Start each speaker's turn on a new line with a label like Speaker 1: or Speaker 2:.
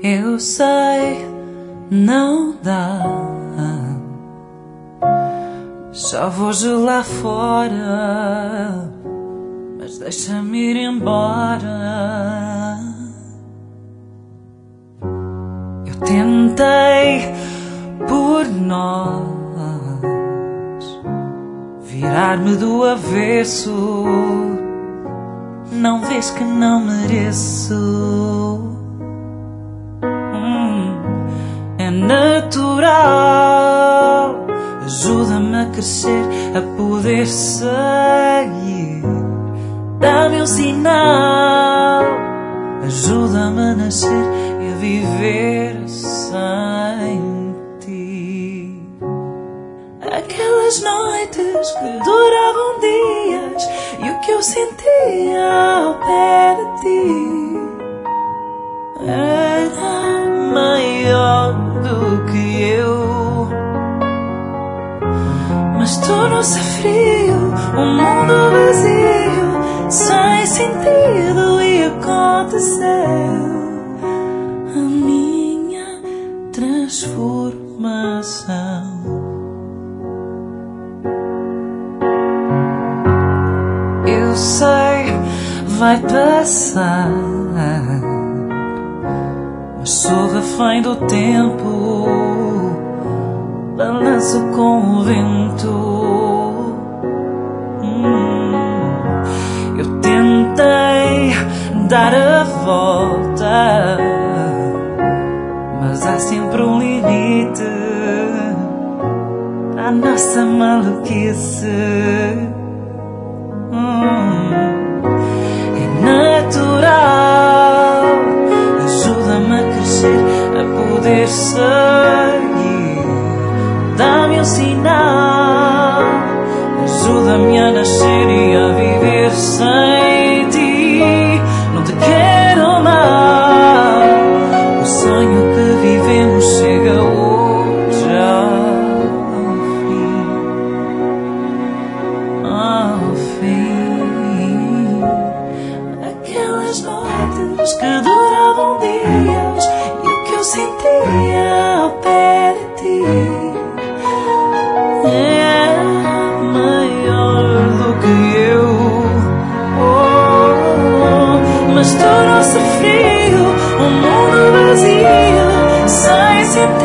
Speaker 1: Eu sei, não dá. Já vou lá fora, mas deixa-me ir embora. Eu tentei por nós virar-me do avesso. Não vês que não mereço? É natural. Ajuda-me a crescer, a poder sair. Dá-me um sinal. Ajuda-me a nascer e a viver sem ti. Aquelas noites que duravam dias e o que eu sentia ao pé de ti era maior do que eu. Mas tornou-se frio, um mundo vazio, sem sentido, e aconteceu a minha transformação. Eu sei, vai passar, mas sou refém do tempo, balanço com o vento. Eu tentei dar a volta, mas há sempre um limite à nossa maluquice. É natural. Ajuda-me a crescer, a poder sair. Dá-me um sinal. Ajuda-me a nascer e a viver sem ti. Não te quero mal. O sonho que vivemos chega hoje ao fim. Aquelas noites que duravam dias e o que eu sentia ao pé de ti é maior do que eu. Mas tornou-se frio, um mundo vazio, sem sentido.